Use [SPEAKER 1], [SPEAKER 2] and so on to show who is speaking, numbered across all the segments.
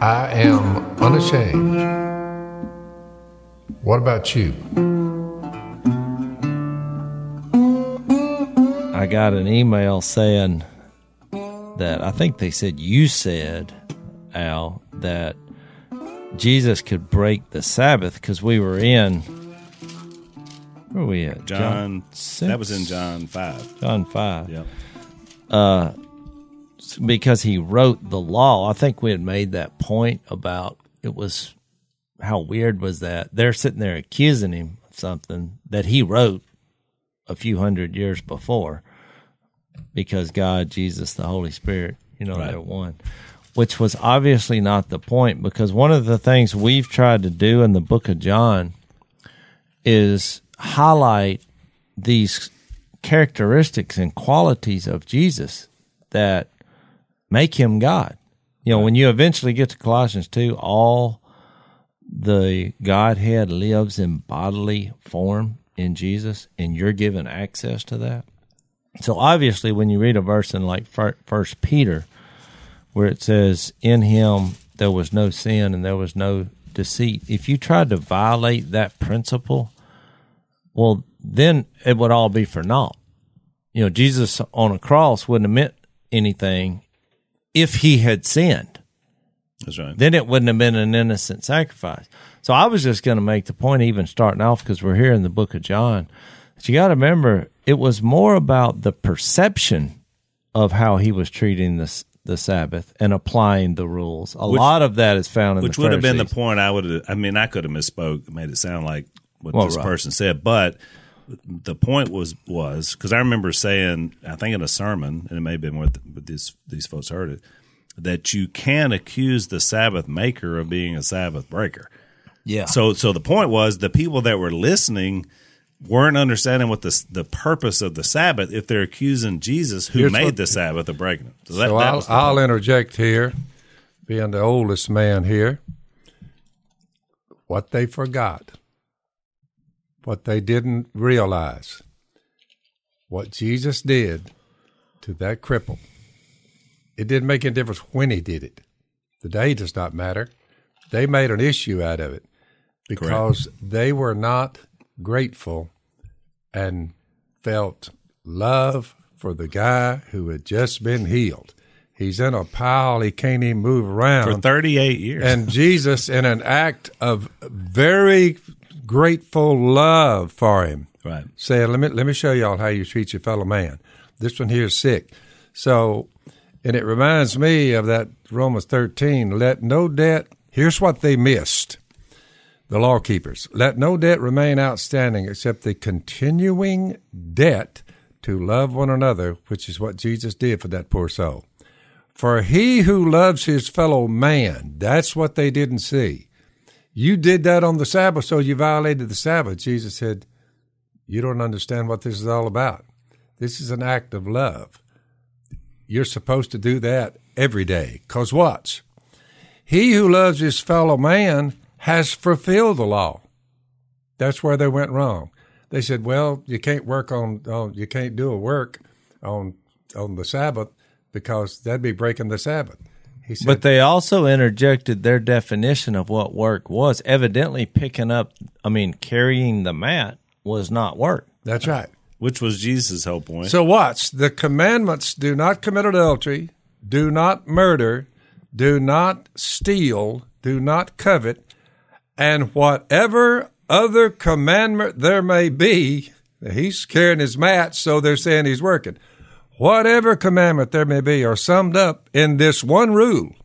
[SPEAKER 1] I am unashamed. What about you?
[SPEAKER 2] I got an email saying that, I think they said you said, Al, that Jesus could break the Sabbath because we were in, where were we at?
[SPEAKER 3] John
[SPEAKER 2] 6?
[SPEAKER 3] That was in John 5.
[SPEAKER 2] John 5.
[SPEAKER 3] Yep.
[SPEAKER 2] Because he wrote the law. I think we had made that point about it was, how weird was that? They're sitting there accusing him of something that he wrote a few hundred years before, because God, Jesus, the Holy Spirit,
[SPEAKER 3] Right.
[SPEAKER 2] they're one, which was obviously not the point, because one of the things we've tried to do in the book of John is highlight these characteristics and qualities of Jesus that make him God. When you eventually get to Colossians 2, all the Godhead lives in bodily form in Jesus, and you're given access to that. So obviously when you read a verse in like 1 Peter, where it says, in him there was no sin and there was no deceit, if you tried to violate that principle, well, then it would all be for naught. Jesus on a cross wouldn't have meant anything if he had sinned.
[SPEAKER 3] That's right.
[SPEAKER 2] Then it wouldn't have been an innocent sacrifice. So I was just going to make the point, even starting off, because we're here in the book of John, that you got to remember, it was more about the perception of how he was treating the Sabbath and applying the rules. A lot of that is found in the Pharisees.
[SPEAKER 3] Which would have been the point I could have misspoke, made it sound like what this person said, but the point was because I remember saying, I think in a sermon, and it may have been with these folks heard it, that you can accuse the Sabbath maker of being a Sabbath breaker.
[SPEAKER 2] Yeah.
[SPEAKER 3] So the point was, the people that were listening weren't understanding what the purpose of the Sabbath if they're accusing Jesus, who made the Sabbath, of breaking it.
[SPEAKER 1] So I'll interject here, being the oldest man here. What they forgot, what they didn't realize, what Jesus did to that cripple, it didn't make any difference when he did it. The day does not matter. They made an issue out of it because they were not grateful and felt love for the guy who had just been healed. He's in a pile. He can't even move around.
[SPEAKER 3] For 38 years.
[SPEAKER 1] And Jesus, in an act of very grateful love for him,
[SPEAKER 3] right,
[SPEAKER 1] said, let me show y'all how you treat your fellow man. This one here is sick. So, and it reminds me of that Romans 13, let no debt, here's what they missed, the law keepers. Let no debt remain outstanding except the continuing debt to love one another, which is what Jesus did for that poor soul. For he who loves his fellow man, that's what they didn't see. You did that on the Sabbath, so you violated the Sabbath. Jesus said, you don't understand what this is all about. This is an act of love. You're supposed to do that every day. Because watch, he who loves his fellow man has fulfilled the law. That's where they went wrong. They said, well, you can't work you can't do a work on the Sabbath because that'd be breaking the Sabbath. He said,
[SPEAKER 2] but they also interjected their definition of what work was. Evidently carrying the mat was not work.
[SPEAKER 1] That's right.
[SPEAKER 3] Which was Jesus' whole point.
[SPEAKER 1] So watch, the commandments: do not commit adultery, do not murder, do not steal, do not covet, and whatever other commandment there may be. He's carrying his mat, so they're saying he's working. Whatever commandment there may be are summed up in this one rule: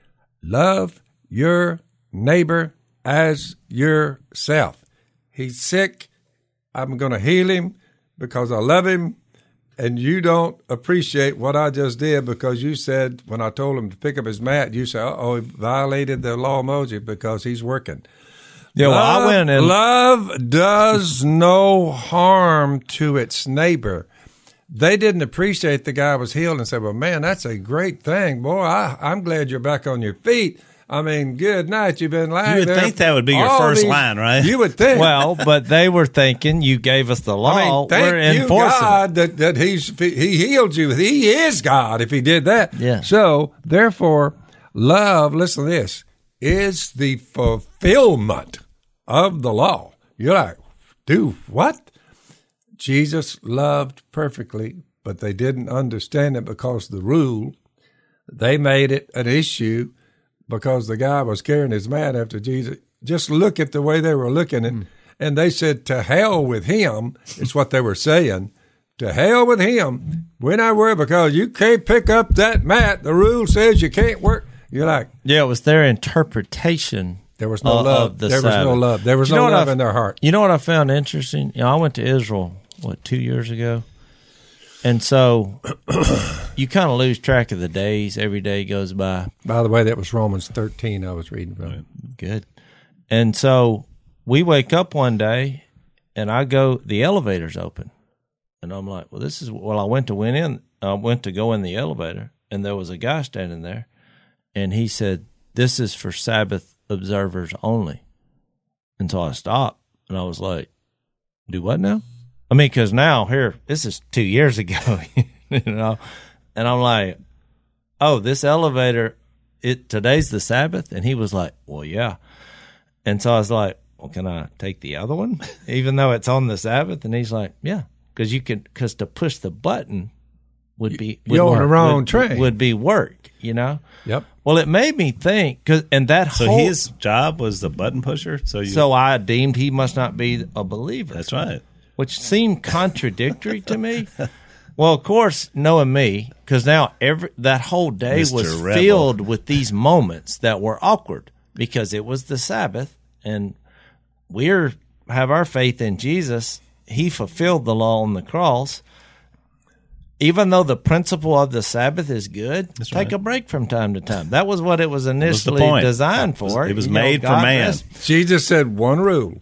[SPEAKER 1] love your neighbor as yourself. He's sick. I'm going to heal him because I love him, and you don't appreciate what I just did because you said, when I told him to pick up his mat, you said, he violated the law of Moses because he's working.
[SPEAKER 2] Yeah, well, I went and
[SPEAKER 1] love does no harm to its neighbor. They didn't appreciate the guy was healed and said, well, man, that's a great thing. Boy, I'm glad you're back on your feet. I mean, good night. You've been lying
[SPEAKER 3] there. You would think that would be your first line, right?
[SPEAKER 1] You would think.
[SPEAKER 2] Well, but they were thinking, you gave us the law.
[SPEAKER 1] Thank
[SPEAKER 2] we're
[SPEAKER 1] you,
[SPEAKER 2] enforcing
[SPEAKER 1] God, that he healed you. He is God if he did that.
[SPEAKER 2] Yeah.
[SPEAKER 1] So, therefore, love, listen to this. is the fulfillment of the law. You're like, do what? Jesus loved perfectly, but they didn't understand it because the rule, they made it an issue because the guy was carrying his mat after Jesus. Just look at the way they were looking at it. And they said, to hell with him, is what they were saying. To hell with him. We're not worried because you can't pick up that mat. The rule says you can't work. You're like,
[SPEAKER 2] yeah, it was their interpretation.
[SPEAKER 1] There was no love. There was no love. There was no love in their heart.
[SPEAKER 2] You know what I found interesting? I went to Israel, 2 years ago? And so you kind of lose track of the days. Every day goes by.
[SPEAKER 1] By the way, that was Romans 13 I was reading from.
[SPEAKER 2] Good. And so we wake up one day, and the elevator's open. And I'm like, I went to go in the elevator, and there was a guy standing there, and he said, this is for Sabbath observers only. And so I stopped, and I was like, do what now? I mean, because now this is 2 years ago, and I'm like, oh, this elevator, today's the Sabbath? And he was like, well, yeah. And so I was like, well, can I take the other one, even though it's on the Sabbath? And he's like, yeah, because to push the button would be
[SPEAKER 1] you're on the wrong train.
[SPEAKER 2] Would be work,
[SPEAKER 1] Yep.
[SPEAKER 2] Well, it made me think,
[SPEAKER 3] so his job was the button pusher.
[SPEAKER 2] So I deemed he must not be a believer.
[SPEAKER 3] That's right.
[SPEAKER 2] Which seemed contradictory to me. Well, of course, knowing me, because now that whole day was filled with these moments that were awkward because it was the Sabbath, and we have our faith in Jesus. He fulfilled the law on the cross. Even though the principle of the Sabbath is good, take a break from time to time. That was what it was initially designed for.
[SPEAKER 3] It was made for man.
[SPEAKER 1] Jesus said one rule: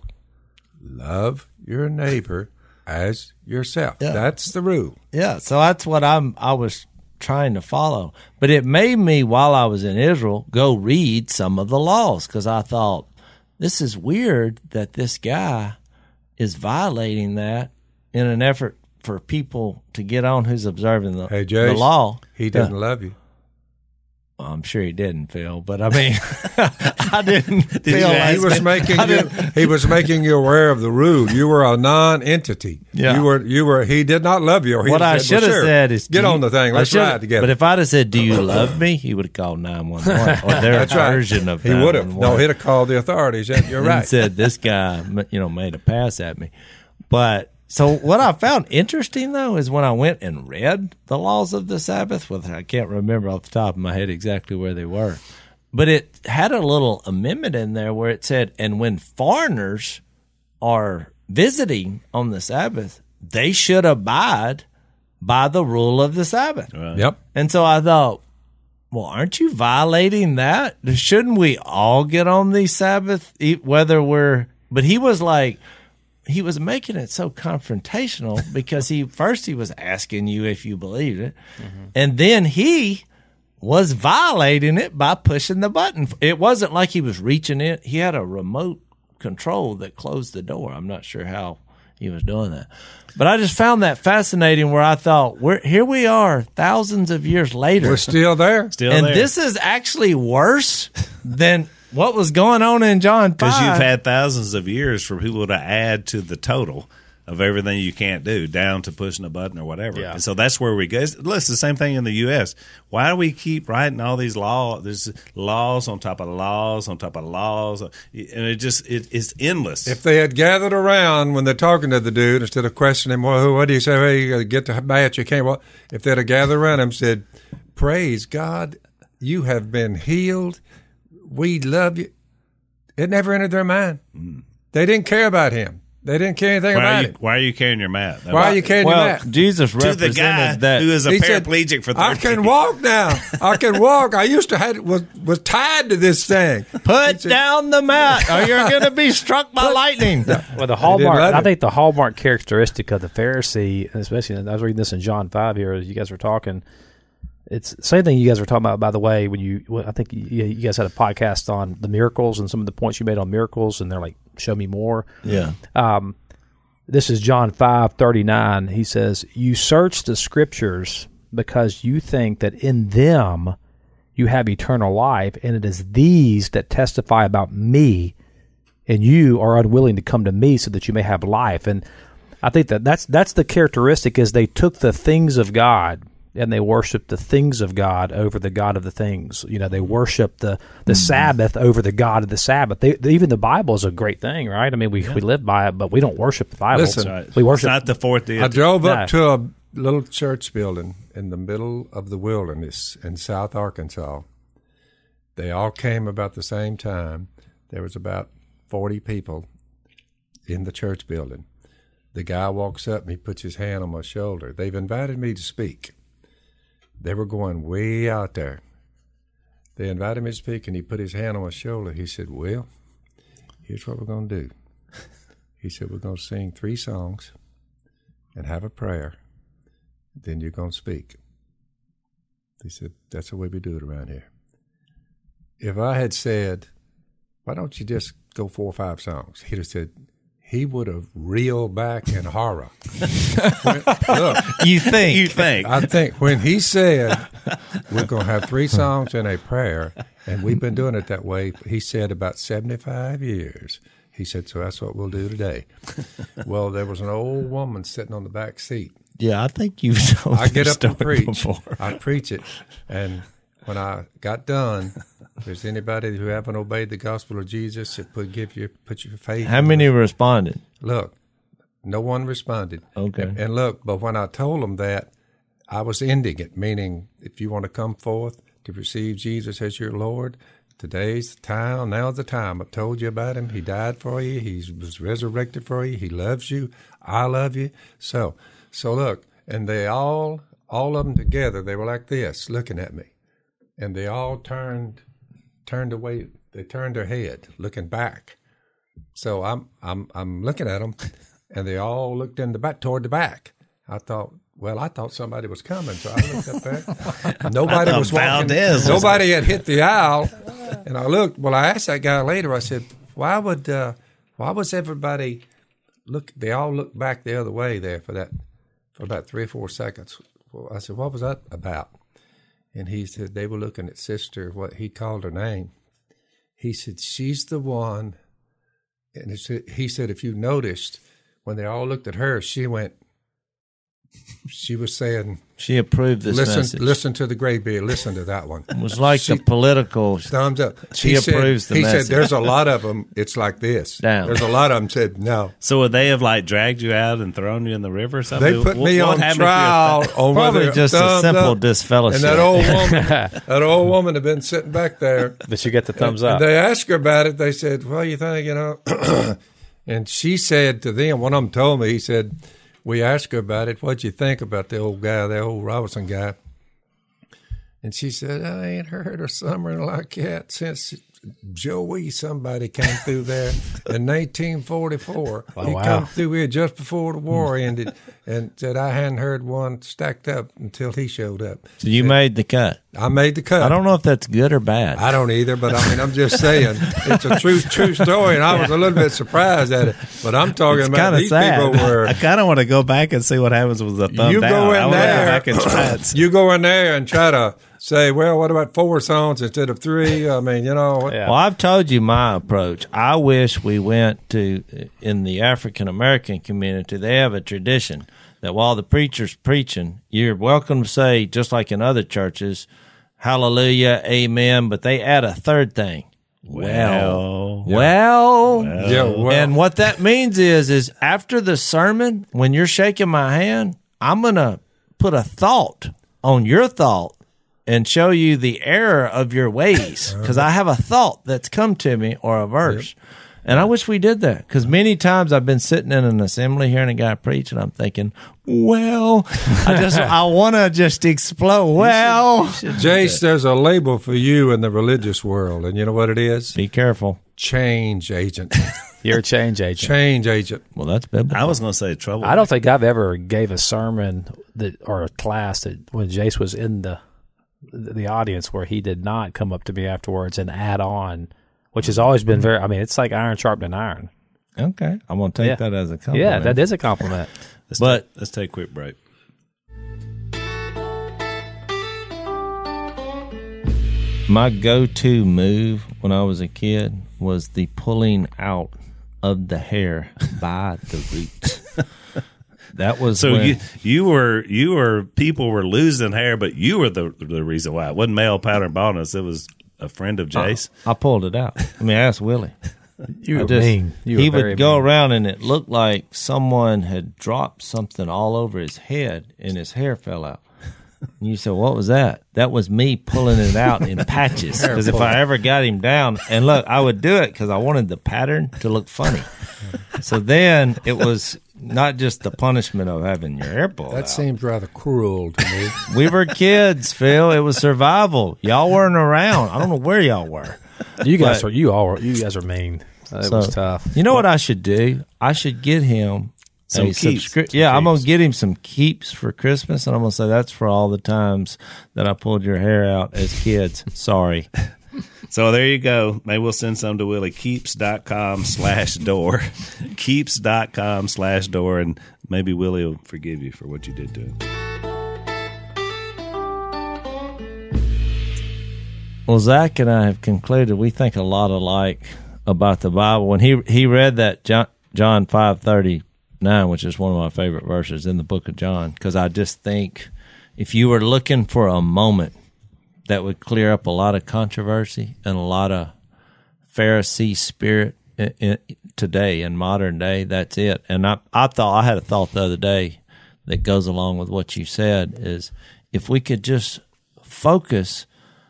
[SPEAKER 1] love your neighbor as yourself. Yeah. That's the rule.
[SPEAKER 2] Yeah, so that's what I was trying to follow. But it made me, while I was in Israel, go read some of the laws because I thought, this is weird that this guy is violating that in an effort for people to get on who's observing the law.
[SPEAKER 1] He didn't love you.
[SPEAKER 2] Well, I'm sure he didn't, Phil, but I mean, I didn't feel like
[SPEAKER 1] he was making you aware of the rule. You were a non-entity.
[SPEAKER 2] Yeah.
[SPEAKER 1] You were. He did not love you.
[SPEAKER 2] What I should have said is,
[SPEAKER 1] get on the thing. Let's ride together.
[SPEAKER 2] But if I'd have said, "Do you love me?" he would have called 911 or their version of 911.
[SPEAKER 1] He would have. No, he'd have called the authorities. You're right.
[SPEAKER 2] And said, "This guy, made a pass at me," but. So what I found interesting, though, is when I went and read the laws of the Sabbath, I can't remember off the top of my head exactly where they were, but it had a little amendment in there where it said, and when foreigners are visiting on the Sabbath, they should abide by the rule of the Sabbath.
[SPEAKER 3] Right.
[SPEAKER 1] Yep.
[SPEAKER 2] And so I thought, well, aren't you violating that? Shouldn't we all get on the Sabbath, but he was like, he was making it so confrontational because he was asking you if you believed it, and then he was violating it by pushing the button. It wasn't like he was reaching it. He had a remote control that closed the door. I'm not sure how he was doing that. But I just found that fascinating where I thought, here we are thousands of years later.
[SPEAKER 1] We're still there.
[SPEAKER 2] This is actually worse than what was going on in John 5?
[SPEAKER 3] Because you've had thousands of years for people to add to the total of everything you can't do, down to pushing a button or whatever. Yeah. And so that's where we go. It's the same thing in the U.S. Why do we keep writing all these laws? There's laws on top of laws on top of laws. And it's endless.
[SPEAKER 1] If they had gathered around when they're talking to the dude, instead of questioning him, well, what do you say? Well, you got to get the match. You can't. Well, if they'd have gathered around him and said, praise God, you have been healed. We love you. It never entered their mind. They didn't care about him. They didn't care anything about him.
[SPEAKER 3] Why are you carrying your mat?
[SPEAKER 1] Why are you carrying your mat?
[SPEAKER 2] Jesus
[SPEAKER 3] represented to the guy
[SPEAKER 2] that
[SPEAKER 3] who is a paraplegic for 30
[SPEAKER 1] I can walk now. I can walk. I used to was tied to this thing.
[SPEAKER 2] Put down the mat, or you're going to be struck by lightning.
[SPEAKER 4] Well, the hallmark. I think the hallmark characteristic of the Pharisee, especially I was reading this in John 5 here as you guys were talking. It's the same thing you guys were talking about, by the way, I think you guys had a podcast on the miracles and some of the points you made on miracles, and they're like, show me more.
[SPEAKER 2] Yeah.
[SPEAKER 4] This is John 5:39. He says, you search the scriptures because you think that in them you have eternal life, and it is these that testify about me, and you are unwilling to come to me so that you may have life. And I think that's the characteristic, is they took the things of God and they worshiped the things of God over the God of the things. They worship the Sabbath over the God of the Sabbath. Even the Bible is a great thing, right? I mean, we live by it, but we don't worship the Bible.
[SPEAKER 1] Listen,
[SPEAKER 4] we worship.
[SPEAKER 3] It's not the fourth day.
[SPEAKER 1] I drove up to a little church building in the middle of the wilderness in South Arkansas. They all came about the same time. There was about 40 people in the church building. The guy walks up and he puts his hand on my shoulder. They've invited me to speak. They were going way out there. They invited me to speak, and he put his hand on my shoulder. He said, "Well, here's what we're going to do." He said, "We're going to sing 3 songs and have a prayer. Then you're going to speak." He said, "That's the way we do it around here." If I had said, "Why don't you just go 4 or 5 songs?" He'd have said, he would have reeled back in horror. Look,
[SPEAKER 2] You think?
[SPEAKER 1] I think when he said, "We're going to have 3 songs and a prayer," and we've been doing it that way, he said, about 75 years. He said, "So that's what we'll do today." Well, there was an old woman sitting on the back seat.
[SPEAKER 2] Yeah, I think you've told
[SPEAKER 1] I get
[SPEAKER 2] this
[SPEAKER 1] up and
[SPEAKER 2] story
[SPEAKER 1] preach.
[SPEAKER 2] before.
[SPEAKER 1] I preach it, and when I got done, if there's anybody who haven't obeyed the gospel of Jesus, put your faith.
[SPEAKER 2] How many responded?
[SPEAKER 1] Look, no one responded.
[SPEAKER 2] Okay.
[SPEAKER 1] And look, but when I told them that, I was ending it, meaning if you want to come forth to receive Jesus as your Lord, today's the time, now's the time. I've told you about him. He died for you. He was resurrected for you. He loves you. I love you. So look, and they all of them together, they were like this, looking at me. And they all turned away. They turned their head, looking back. So I'm looking at them, and they all looked in the back, toward the back. I thought somebody was coming, so I looked up there. Nobody was walking. Nobody had hit the aisle, and I looked. Well, I asked that guy later. I said, why was everybody look? They all looked back the other way there for about 3 or 4 seconds. Well, I said, what was that about? And he said, they were looking at Sister, what he called her name. He said, she's the one. And he said, if you noticed, when they all looked at her, she was saying,
[SPEAKER 2] she approved this message.
[SPEAKER 1] Listen to the graybeard. Listen to that one.
[SPEAKER 2] It was like the political.
[SPEAKER 1] Thumbs up.
[SPEAKER 2] She approves the message.
[SPEAKER 1] He said, there's a lot of them. It's like this.
[SPEAKER 2] Down.
[SPEAKER 1] There's a lot of them said no.
[SPEAKER 3] So would they have dragged you out and thrown you in the river or something?
[SPEAKER 1] They put me on trial on
[SPEAKER 2] probably just a simple disfellowship.
[SPEAKER 1] And that old woman had been sitting back there.
[SPEAKER 4] But you get the thumbs up.
[SPEAKER 1] And they asked her about it. They said, well, you think, and she said to them, one of them told me, he said, we asked her about it. What'd you think about the old Robinson guy? And she said, I ain't heard of something like that since Joey, somebody came through there in 1944. He come through here just before the war ended and said I hadn't heard one stacked up until he showed up.
[SPEAKER 2] So you made the cut.
[SPEAKER 1] I made the cut.
[SPEAKER 2] I don't know if that's good or bad.
[SPEAKER 1] I don't either, but I'm just saying it's a true story, and I was a little bit surprised at it. But I'm talking
[SPEAKER 2] it's
[SPEAKER 1] about these
[SPEAKER 2] sad.
[SPEAKER 1] people were.
[SPEAKER 3] I kind of want to go back and see what happens with the thumb
[SPEAKER 1] You
[SPEAKER 3] down.
[SPEAKER 1] go in
[SPEAKER 3] I
[SPEAKER 1] there.
[SPEAKER 3] go back and try it.
[SPEAKER 1] You go in there and try to say, well, what about 4 songs instead of 3? I mean,
[SPEAKER 2] Well, I've told you my approach. I wish we went to, in the African American community, they have a tradition that while the preacher's preaching, you're welcome to say, just like in other churches, hallelujah, amen, but they add a third thing. Well. And what that means is after the sermon, when you're shaking my hand, I'm going to put a thought on your thought and show you the error of your ways, because I have a thought that's come to me or a verse. Yep. And I wish we did that, because many times I've been sitting in an assembly hearing a guy preach, and I'm thinking, well, I want to just explode. Well,
[SPEAKER 1] Jace, there's a label for you in the religious world, and you know what it is?
[SPEAKER 2] Be careful.
[SPEAKER 1] Change agent.
[SPEAKER 4] You're a change agent.
[SPEAKER 1] Change agent.
[SPEAKER 2] Well, that's biblical.
[SPEAKER 3] I was going to say trouble.
[SPEAKER 4] I don't think I've ever gave a sermon or a class that when Jace was in the audience where he did not come up to me afterwards and add on, which has always been very, it's like iron sharpened iron.
[SPEAKER 2] Okay. I'm going to take that as a compliment.
[SPEAKER 4] Yeah, that is a compliment.
[SPEAKER 3] Let's take a quick break.
[SPEAKER 2] My go-to move when I was a kid was the pulling out of the hair by the roots. That was
[SPEAKER 3] so you were people were losing hair, but you were the reason why. It wasn't male pattern baldness. It was a friend of Jace.
[SPEAKER 2] I pulled it out. I mean, ask Willie.
[SPEAKER 4] You were mean.
[SPEAKER 2] He would go around and it looked like someone had dropped something all over his head and his hair fell out. And you said, what was that? That was me pulling it out in patches. Because if I ever got him down, and look, I would do it because I wanted the pattern to look funny. So then it was not just the punishment of having your hair pulled out.
[SPEAKER 1] That seems rather cruel to me.
[SPEAKER 2] We were kids, Phil. It was survival. Y'all weren't around. I don't know where y'all were.
[SPEAKER 4] You guys are mean. It was tough.
[SPEAKER 2] You know what I should do? I should get him
[SPEAKER 3] some keeps.
[SPEAKER 2] I'm going to get him some keeps for Christmas, and I'm going to say that's for all the times that I pulled your hair out as kids. Sorry.
[SPEAKER 3] So there you go. Maybe we'll send some to Willie. Keeps.com/door. Keeps.com/door, and maybe Willie will forgive you for what you did to him.
[SPEAKER 2] Well, Zach and I have concluded we think a lot alike about the Bible. When he read that John 5:39, which is one of my favorite verses in the book of John, because I just think if you were looking for a moment that would clear up a lot of controversy and a lot of Pharisee spirit today, in modern day, that's it. And I had a thought the other day that goes along with what you said, is if we could just focus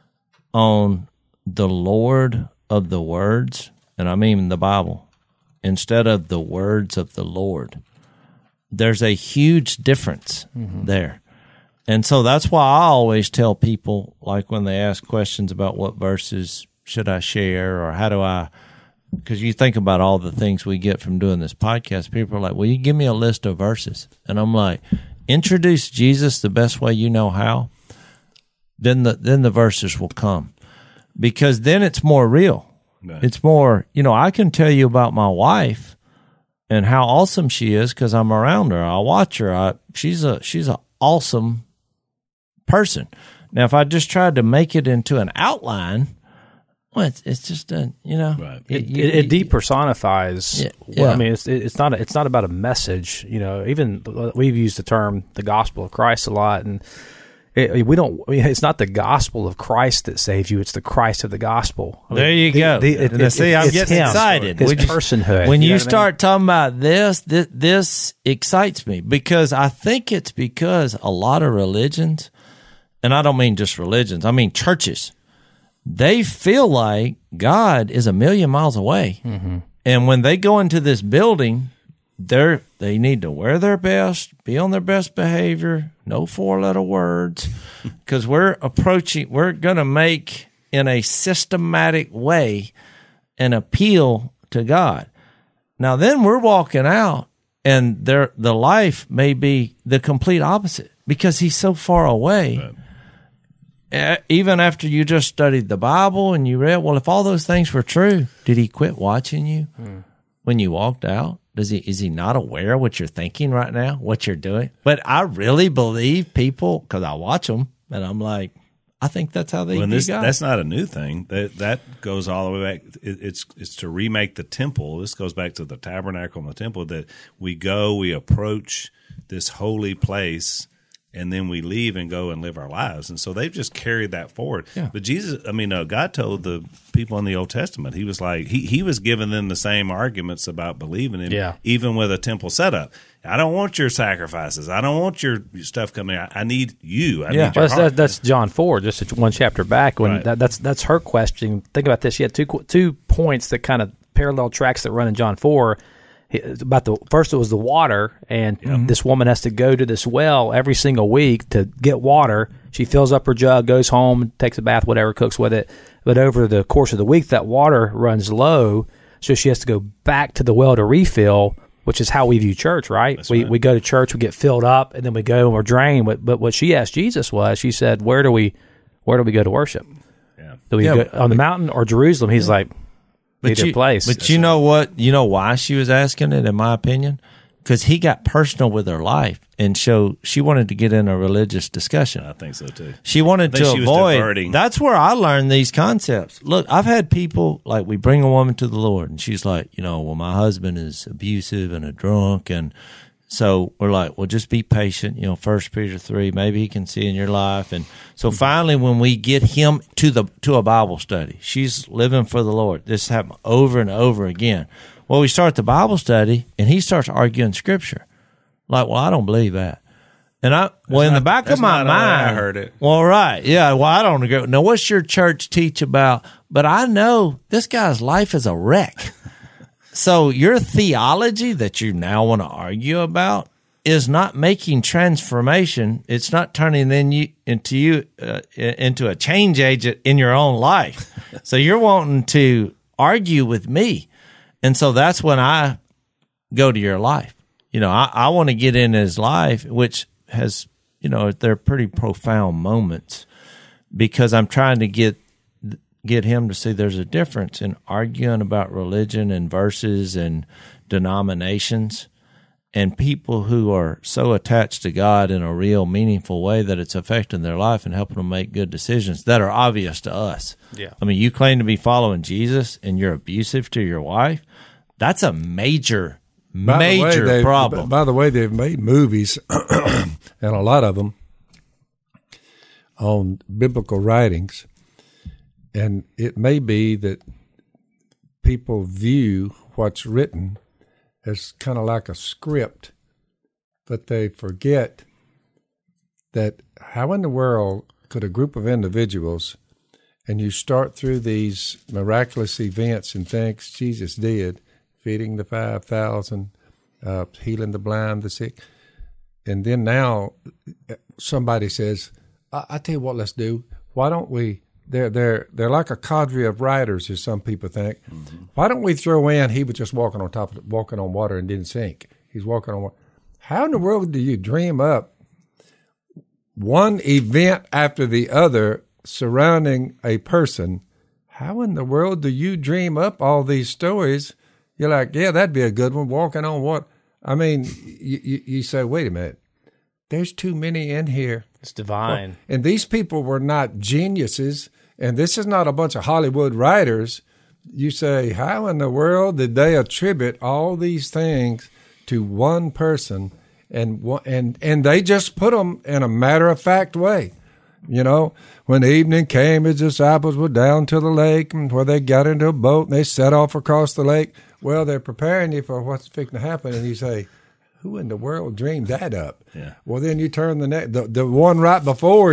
[SPEAKER 2] on the Lord of the words, and I mean the Bible, instead of the words of the Lord, there's a huge difference there. And so that's why I always tell people, like when they ask questions about what verses should I share or how do I, because you think about all the things we get from doing this podcast, people are like, well, you give me a list of verses. And I'm like, introduce Jesus the best way you know how, then the verses will come. Because then it's more real. Right. It's more, I can tell you about my wife and how awesome she is because I'm around her. I watch her. She's an awesome person. Now, if I just tried to make it into an outline, well, it's just right.
[SPEAKER 4] It depersonifies. Yeah. I mean, it's not about a message. Even we've used the term the gospel of Christ a lot, and it's not the gospel of Christ that saves you; it's the Christ of the gospel.
[SPEAKER 2] There you go. I'm getting excited.
[SPEAKER 4] His personhood.
[SPEAKER 2] When you start talking about this excites me because I think it's because a lot of religions, and I don't mean just religions, I mean churches, they feel like God is a million miles away. Mm-hmm. And when they go into this building, they need to wear their best, be on their best behavior, no 4-letter words, because we're going to make in a systematic way an appeal to God. Now, then we're walking out, and the life may be the complete opposite because he's so far away. Right. Even after you just studied the Bible and you read, well, if all those things were true, did he quit watching you when you walked out? Is he not aware of what you're thinking right now, what you're doing? But I really believe people, because I watch them, and I'm like, I think that's how they do God.
[SPEAKER 3] That's not a new thing. That goes all the way back. It's to remake the temple. This goes back to the tabernacle and the temple, that we approach this holy place, and then we leave and go and live our lives. And so they've just carried that forward. Yeah. But God told the people in the Old Testament, he was like, he was giving them the same arguments about believing him, even with a temple set up. I don't want your sacrifices. I don't want your stuff coming out. I need you. I need your heart.
[SPEAKER 4] That's John 4, just one chapter back. When that's her question. Think about this. She had two points that kind of parallel tracks that run in John 4. About first it was the water, and this woman has to go to this well every single week to get water. She fills up her jug, goes home, takes a bath, whatever, cooks with it. But over the course of the week, that water runs low, so she has to go back to the well to refill, which is how we view church, right? We go to church, we get filled up, and then we go and we're drained. But what she asked Jesus was, she said, where do we go to worship? Yeah. Do we go on the mountain or Jerusalem? He's like,
[SPEAKER 2] But you know what? You know why she was asking it, in my opinion? because he got personal with her life, and she wanted to get in a religious discussion.
[SPEAKER 3] I think so too.
[SPEAKER 2] She wanted to avoid. That's where I learned these concepts. Look, I've had people, like, we bring a woman to the Lord, and she's like, well, my husband is abusive and a drunk, and so we're like, well, just be patient. 1 Peter 3, maybe he can see in your life. And so finally, when we get him to a Bible study, she's living for the Lord. This happened over and over again. Well, we start the Bible study, and he starts arguing Scripture. Like, well, I don't believe that. And in the back of my mind,
[SPEAKER 3] I heard it.
[SPEAKER 2] Well, right, yeah. Well, I don't agree. Now, what's your church teach about? But I know this guy's life is a wreck. So your theology that you now want to argue about is not making transformation. It's not turning into a change agent in your own life. So you're wanting to argue with me. And so that's when I go to your life. I want to get in his life, which has, they're pretty profound moments, because I'm trying to get him to see there's a difference in arguing about religion and verses and denominations and people who are so attached to God in a real, meaningful way that it's affecting their life and helping them make good decisions that are obvious to us.
[SPEAKER 4] Yeah.
[SPEAKER 2] I mean, you claim to be following Jesus and you're abusive to your wife. That's a major problem.
[SPEAKER 1] By the way, they've made movies, and a lot of them, on biblical writings, and it may be that people view what's written as kind of like a script, but they forget that how in the world could a group of individuals, and you start through these miraculous events and things Jesus did, feeding the 5,000, healing the blind, the sick. And then now somebody says, I tell you what, let's do. Why don't we, they're like a cadre of writers, as some people think. Mm-hmm. Why don't we throw in, he was just walking on water and didn't sink. He's walking on water. How in the world do you dream up one event after the other surrounding a person? How in the world do you dream up all these stories? You're like, yeah, that'd be a good one, walking on water. I mean, you say, wait a minute, there's too many in here.
[SPEAKER 4] It's divine.
[SPEAKER 1] Well, and these people were not geniuses, and this is not a bunch of Hollywood writers. You say, how in the world did they attribute all these things to one person, and they just put them in a matter-of-fact way? When the evening came, his disciples were down to the lake, and where they got into a boat, and they set off across the lake. Well, they're preparing you for what's fixing to happen, and you say, who in the world dreamed that up?
[SPEAKER 3] Yeah.
[SPEAKER 1] Well, then you turn the one right before,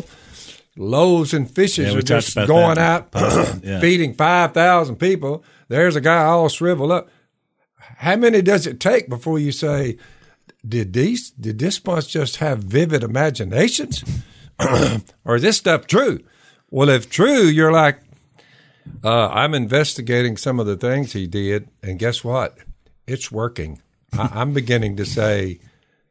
[SPEAKER 1] loaves and fishes are just going out feeding 5,000 people. There's a guy all shriveled up. How many does it take before you say, did this bunch just have vivid imaginations? Or is this stuff true? Well, if true, you're like, I'm investigating some of the things he did, and guess what? It's working. I'm beginning to say,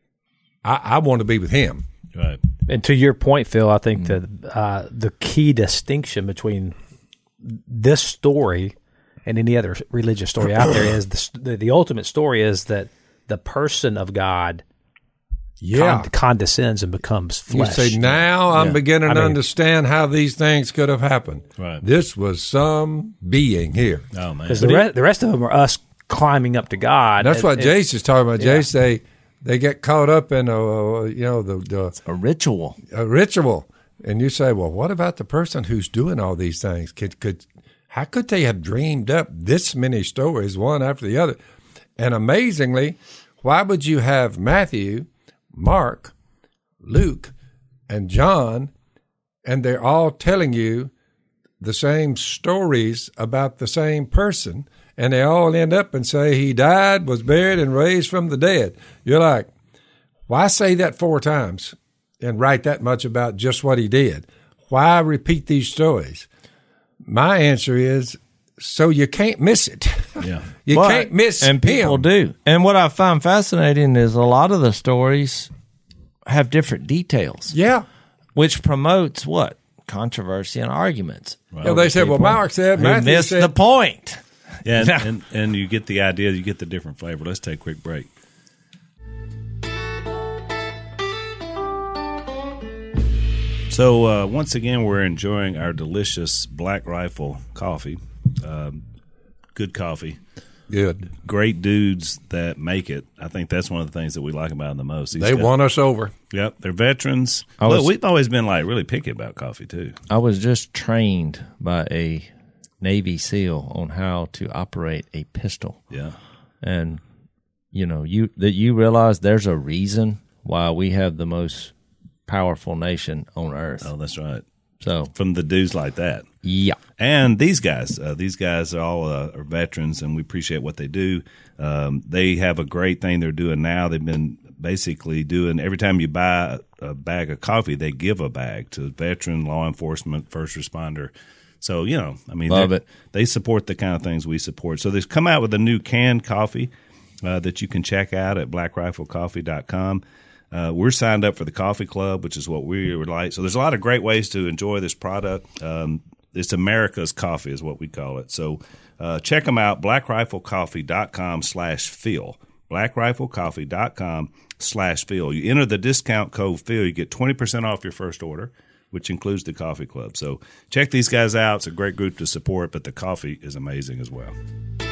[SPEAKER 1] I want to be with him.
[SPEAKER 3] Right.
[SPEAKER 4] And to your point, Phil, I think the key distinction between this story and any other religious story out there is the ultimate story is that the person of God condescends and becomes flesh.
[SPEAKER 1] You say, now I'm beginning to understand how these things could have happened.
[SPEAKER 3] Right.
[SPEAKER 1] This was some being here.
[SPEAKER 3] Oh, man.
[SPEAKER 4] Because the rest of them are us climbing up to God.
[SPEAKER 1] That's what Jace is talking about. Jace, they get caught up in
[SPEAKER 2] it's a ritual.
[SPEAKER 1] A ritual. And you say, well, what about the person who's doing all these things? How could they have dreamed up this many stories, one after the other? And amazingly, why would you have Matthew, Mark, Luke, and John, and they're all telling you the same stories about the same person, and they all end up and say he died, was buried, and raised from the dead? You're like, why say that 4 times and write that much about just what he did? Why repeat these stories? My answer is, so you can't miss it.
[SPEAKER 3] Yeah.
[SPEAKER 1] You can't miss
[SPEAKER 2] and people
[SPEAKER 1] him.
[SPEAKER 2] do. And what I find fascinating is a lot of the stories have different details.
[SPEAKER 1] Yeah.
[SPEAKER 2] Which promotes what? Controversy and arguments.
[SPEAKER 1] Right. Well, they said, well, Mark said, Matthew
[SPEAKER 2] missed
[SPEAKER 1] said.
[SPEAKER 2] the point.
[SPEAKER 3] Yeah, and you get the idea, you get the different flavor. Let's take a quick break. So once again, we're enjoying our delicious Black Rifle coffee. Good coffee.
[SPEAKER 1] Good.
[SPEAKER 3] Great dudes that make it. I think that's one of the things that we like about them the most.
[SPEAKER 1] They won us over.
[SPEAKER 3] Yep, they're veterans. Look, we've always been like really picky about coffee too.
[SPEAKER 2] I was just trained by a Navy SEAL on how to operate a pistol.
[SPEAKER 3] Yeah,
[SPEAKER 2] and you realize there's a reason why we have the most powerful nation on earth.
[SPEAKER 3] Oh, that's right.
[SPEAKER 2] So
[SPEAKER 3] from the dudes like that.
[SPEAKER 2] Yeah.
[SPEAKER 3] And these guys are all are veterans, and we appreciate what they do. They have a great thing they're doing now. They've been basically doing, every time you buy a bag of coffee, they give a bag to veteran, law enforcement, first responder. So,
[SPEAKER 2] Love it.
[SPEAKER 3] They support the kind of things we support. So they've come out with a new canned coffee that you can check out at blackriflecoffee.com. We're signed up for the coffee club, which is what we would like. So there's a lot of great ways to enjoy this product. It's America's coffee is what we call it. So check them out, blackriflecoffee.com/Phil. blackriflecoffee.com/Phil. You enter the discount code Phil, you get 20% off your first order, which includes the coffee club. So check these guys out. It's a great group to support, but the coffee is amazing as well.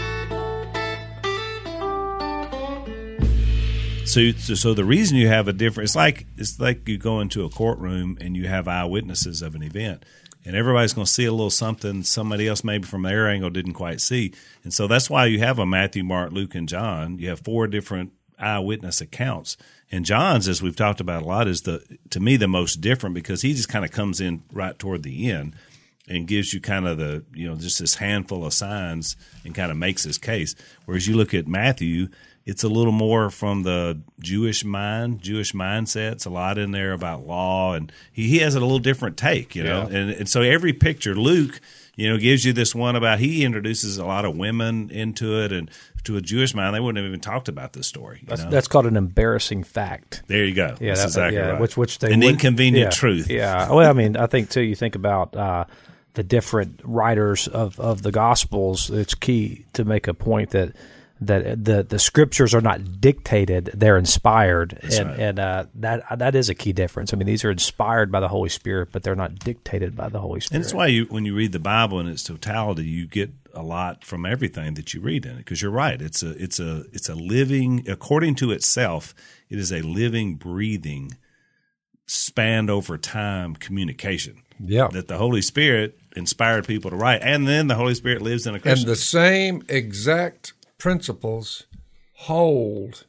[SPEAKER 3] So the reason you have a different, it's like you go into a courtroom and you have eyewitnesses of an event, and everybody's going to see a little something somebody else maybe from their angle didn't quite see. And so that's why you have a Matthew, Mark, Luke, and John. You have 4 different eyewitness accounts. And John's, as we've talked about a lot, is to me the most different, because he just kind of comes in right toward the end and gives you kind of the, just this handful of signs and kind of makes his case. Whereas you look at Matthew, it's a little more from the Jewish mindset. It's a lot in there about law, and he has a little different take, know. And so every picture, Luke, gives you this one about, he introduces a lot of women into it, and to a Jewish mind, they wouldn't have even talked about this story.
[SPEAKER 4] That's called an embarrassing fact.
[SPEAKER 3] There you go.
[SPEAKER 4] Yeah,
[SPEAKER 3] that's exactly right.
[SPEAKER 4] Which they
[SPEAKER 3] an inconvenient truth.
[SPEAKER 4] Yeah. Well, I mean, I think too. You think about the different writers of the Gospels. It's key to make a point that the scriptures are not dictated; they're inspired, and that is a key difference. I mean, these are inspired by the Holy Spirit, but they're not dictated by the Holy Spirit.
[SPEAKER 3] And that's why when you read the Bible in its totality, you get a lot from everything that you read in it. Because you're right; it's a living, according to itself, it is a living, breathing, spanned over time communication.
[SPEAKER 1] Yeah,
[SPEAKER 3] that the Holy Spirit inspired people to write, and then the Holy Spirit lives in a Christian.
[SPEAKER 1] And the same exact principles hold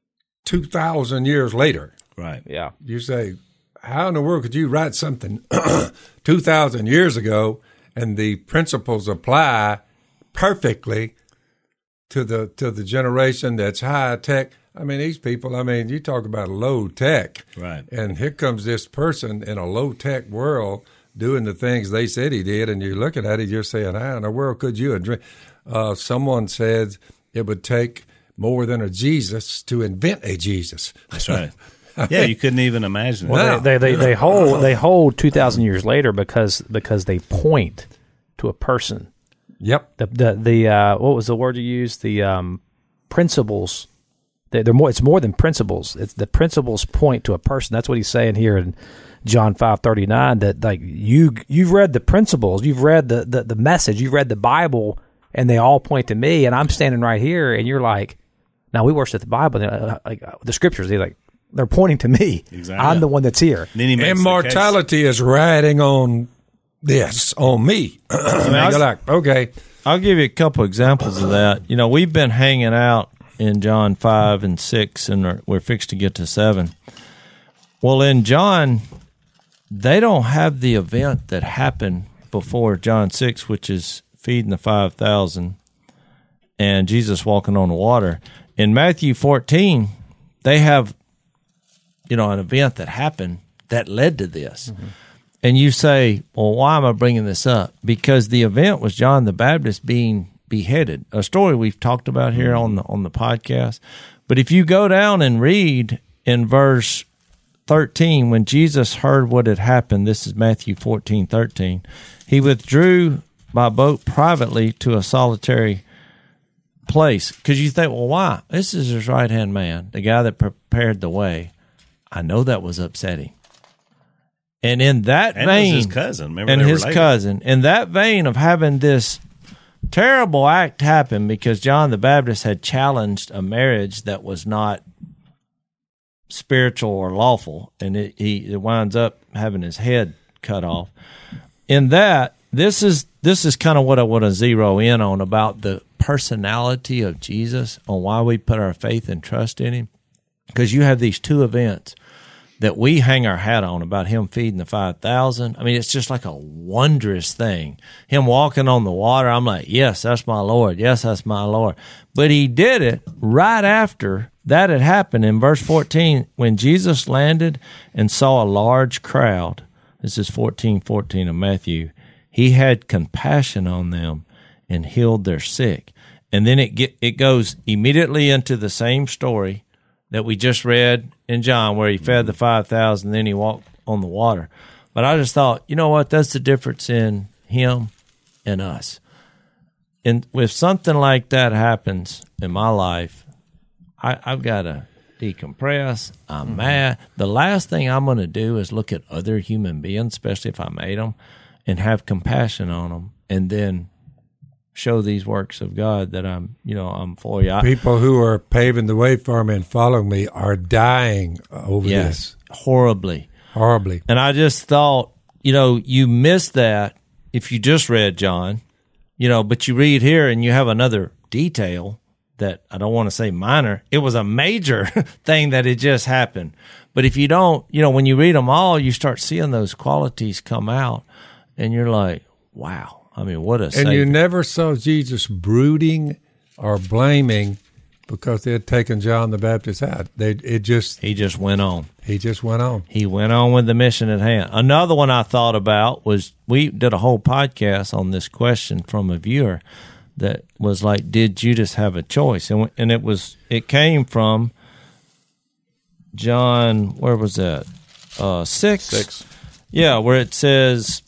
[SPEAKER 1] 2,000 years later.
[SPEAKER 3] Right.
[SPEAKER 4] Yeah.
[SPEAKER 1] You say, how in the world could you write something 2,000 years ago and the principles apply perfectly to the generation that's high tech? I mean, these people, you talk about low tech.
[SPEAKER 3] Right.
[SPEAKER 1] And here comes this person in a low tech world doing the things they said he did, and you're looking at it, you're saying, how in the world could you dream? Someone said it would take more than a Jesus to invent a Jesus.
[SPEAKER 3] That's right. Yeah, you couldn't even imagine.
[SPEAKER 4] Well, they hold 2,000 years later because they point to a person.
[SPEAKER 1] Yep.
[SPEAKER 4] The what was the word you used? The principles. They're more. It's more than principles. It's the principles point to a person. That's what he's saying here in John 5:39. That like you've read the principles, you've read the message, you've read the Bible, and they all point to me, and I'm standing right here, and you're like, now we worship the Bible, like the scriptures. They're pointing to me.
[SPEAKER 3] Exactly.
[SPEAKER 4] I'm the one that's here.
[SPEAKER 1] Immortality is riding on this, on me. You're like, okay.
[SPEAKER 2] I'll give you a couple examples of that. We've been hanging out in John 5 and 6, and we're fixed to get to 7. Well, in John, they don't have the event that happened before John 6, which is feeding the 5,000 and Jesus walking on the water. In Matthew 14, they have, an event that happened that led to this. Mm-hmm. And you say, well, why am I bringing this up? Because the event was John the Baptist being beheaded, a story we've talked about here on the podcast. But if you go down and read in verse 13, when Jesus heard what had happened, this is Matthew 14:13, he withdrew by boat privately to a solitary place. Because you think, well, why? This is his right-hand man, the guy that prepared the way. I know that was upsetting. And in that vein,
[SPEAKER 3] his cousin, remember,
[SPEAKER 2] and his cousin, in that vein of having this terrible act happen because John the Baptist had challenged a marriage that was not spiritual or lawful, and it winds up having his head cut off. In that, this is kind of what I want to zero in on about the personality of Jesus, on why we put our faith and trust in him, because you have these two events that we hang our hat on about him feeding the 5,000. I mean, it's just like a wondrous thing. Him walking on the water, I'm like, yes, that's my Lord. Yes, that's my Lord. But he did it right after that had happened. In verse 14, when Jesus landed and saw a large crowd, this is 14:14 of Matthew, he had compassion on them and healed their sick. And then it goes immediately into the same story that we just read in John, where he fed the 5,000, then he walked on the water. But I just thought, you know what? That's the difference in him and us. And if something like that happens in my life, I've got to decompress. I'm mad. The last thing I'm going to do is look at other human beings, especially if I made them, and have compassion on them, and then show these works of God that I'm for you.
[SPEAKER 1] People who are paving the way for me and following me are dying over this.
[SPEAKER 2] Horribly. And I just thought, you miss that if you just read John, but you read here and you have another detail that I don't want to say minor. It was a major thing that it just happened. But if you don't, when you read them all, you start seeing those qualities come out and you're like, wow. I mean, what a Savior.
[SPEAKER 1] And you never saw Jesus brooding or blaming because they had taken John the Baptist out. He just went on. He
[SPEAKER 2] went on with the mission at hand. Another one I thought about was, we did a whole podcast on this question from a viewer that was like, did Judas have a choice? And it came from John, where was that? 6. Yeah, where it says,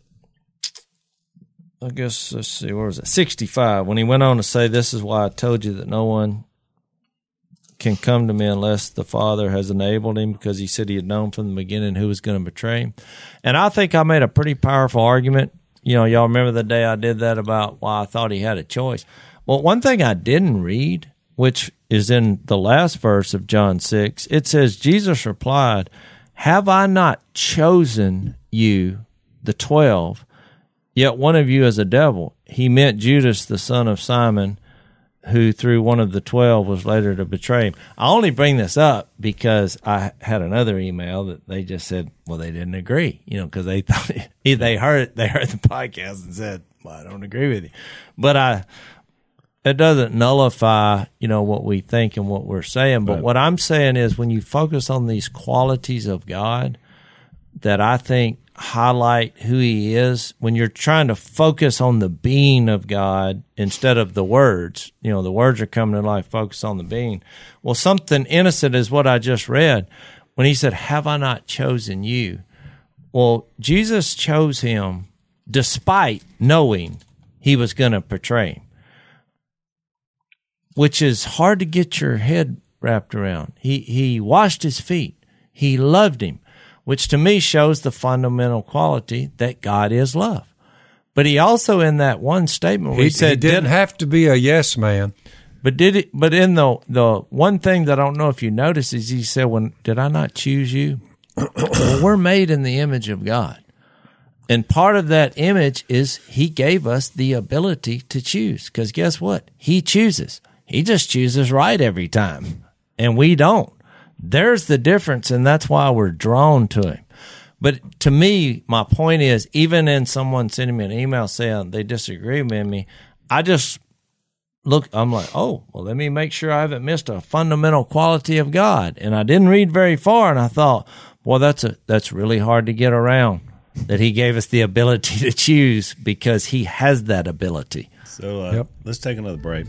[SPEAKER 2] I guess, let's see, where was it? 65, when he went on to say, this is why I told you that no one can come to me unless the Father has enabled him, because he said he had known from the beginning who was going to betray him. And I think I made a pretty powerful argument. Y'all remember the day I did that about why I thought he had a choice. Well, one thing I didn't read, which is in the last verse of John 6, it says, Jesus replied, have I not chosen you, the 12, yet one of you is a devil? He meant Judas, the son of Simon, who through one of the 12 was later to betray him. I only bring this up because I had another email that they just said, well, they didn't agree, because they thought they heard the podcast and said, well, I don't agree with you. But it doesn't nullify, what we think and what we're saying. But what I'm saying is, when you focus on these qualities of God that I think highlight who he is, when you're trying to focus on the being of God instead of the words, the words are coming to life, focus on the being. Well, something innocent is what I just read when he said, have I not chosen you? Well, Jesus chose him despite knowing he was going to betray him, which is hard to get your head wrapped around. He washed his feet. He loved him, which to me shows the fundamental quality that God is love. But he also, in that one statement where he said,
[SPEAKER 1] he didn't have to be a yes man.
[SPEAKER 2] But in the one thing that I don't know if you noticed is he said, did I not choose you? Well, we're made in the image of God. And part of that image is he gave us the ability to choose. Because guess what? He chooses. He just chooses right every time. And we don't. There's the difference, and that's why we're drawn to him. But to me, my point is, even in someone sending me an email saying they disagree with me, I just I'm like, oh, well, let me make sure I haven't missed a fundamental quality of God. And I didn't read very far, and I thought, well, that's really hard to get around, that he gave us the ability to choose because he has that ability.
[SPEAKER 3] So let's take another break.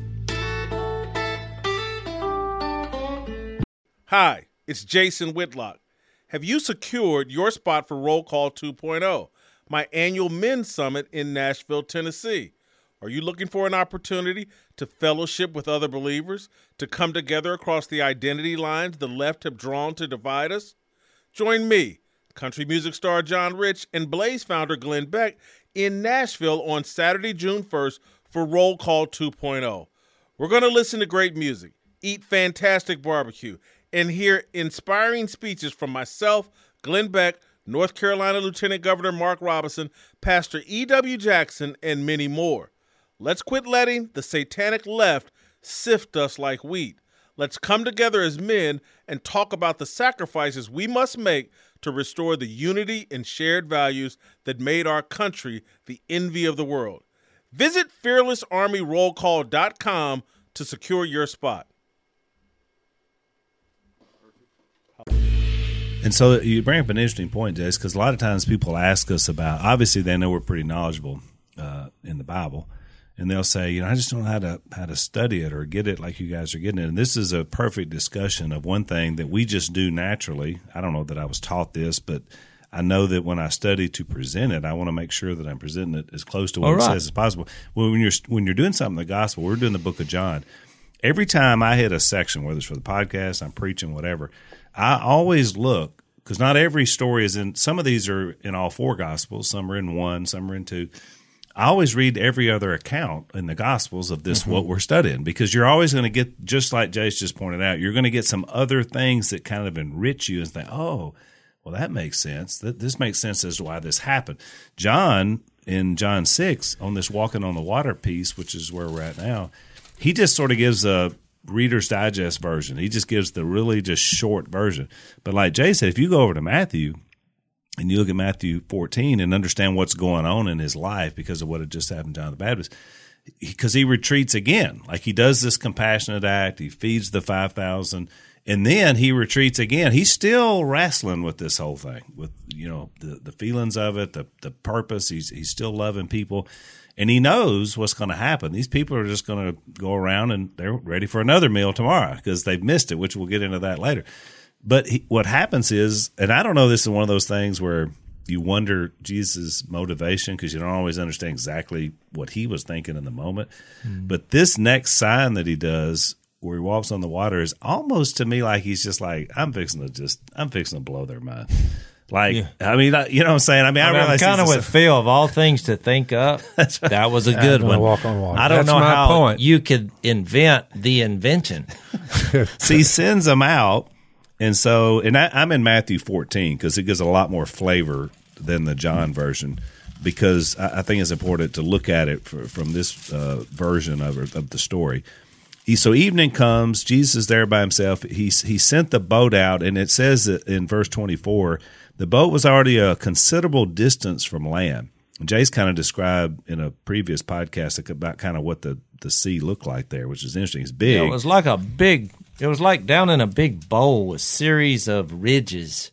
[SPEAKER 5] Hi, it's Jason Whitlock. Have you secured your spot for Roll Call 2.0, my annual men's summit in Nashville, Tennessee? Are you looking for an opportunity to fellowship with other believers, to come together across the identity lines the left have drawn to divide us? Join me, country music star John Rich, and Blaze founder Glenn Beck in Nashville on Saturday, June 1st for Roll Call 2.0. We're going to listen to great music, eat fantastic barbecue, and hear inspiring speeches from myself, Glenn Beck, North Carolina Lieutenant Governor Mark Robinson, Pastor E.W. Jackson, and many more. Let's quit letting the satanic left sift us like wheat. Let's come together as men and talk about the sacrifices we must make to restore the unity and shared values that made our country the envy of the world. Visit fearlessarmyrollcall.com to secure your spot.
[SPEAKER 3] And so you bring up an interesting point, Jace, because a lot of times people ask us about, obviously they know we're pretty knowledgeable in the Bible, and they'll say, I just don't know how to study it or get it like you guys are getting it. And this is a perfect discussion of one thing that we just do naturally. I don't know that I was taught this, but I know that when I study to present it, I want to make sure that I'm presenting it as close to what it says as possible. Well, when you're doing something in the gospel, we're doing the book of John. Every time I hit a section, whether it's for the podcast, I'm preaching, whatever, I always look, because not every story is in – some of these are in all four Gospels. Some are in one, some are in two. I always read every other account in the Gospels of this, what we're studying, because you're always going to get, just like Jace just pointed out, you're going to get some other things that kind of enrich you and think, oh, well, that makes sense. This makes sense as to why this happened. John, in John 6, on this walking on the water piece, which is where we're at now, he just sort of gives a – Reader's Digest version. He just gives the really just short version. But like Jay said, if you go over to Matthew and you look at Matthew 14 and understand what's going on in his life because of what had just happened to John the Baptist, because he retreats again. Like he does this compassionate act, he feeds the 5,000, and then he retreats again. He's still wrestling with this whole thing, with the feelings of it, the purpose. He's still loving people. And he knows what's going to happen. These people are just going to go around and they're ready for another meal tomorrow because they've missed it, which we'll get into that later. But what happens is, and I don't know, this is one of those things where you wonder Jesus' motivation because you don't always understand exactly what he was thinking in the moment. But this next sign that he does where he walks on the water is almost to me like he's just like, I'm fixing to blow their mind. Like, yeah. I mean, you know what I'm saying? I realize
[SPEAKER 2] I'm kind of with Phil, of all things to think up, that was a good one.
[SPEAKER 4] Walk on water.
[SPEAKER 2] I don't know how you could invent the invention.
[SPEAKER 3] So he sends them out, and I'm in Matthew 14 because it gives a lot more flavor than the John version, because I think it's important to look at it from this version of the story. So evening comes, Jesus is there by himself. He sent the boat out, and it says that in verse 24, the boat was already a considerable distance from land. And Jay's kind of described in a previous podcast about kind of what the sea looked like there, which is interesting. It's big.
[SPEAKER 2] Yeah, it was like down in a big bowl with series of ridges.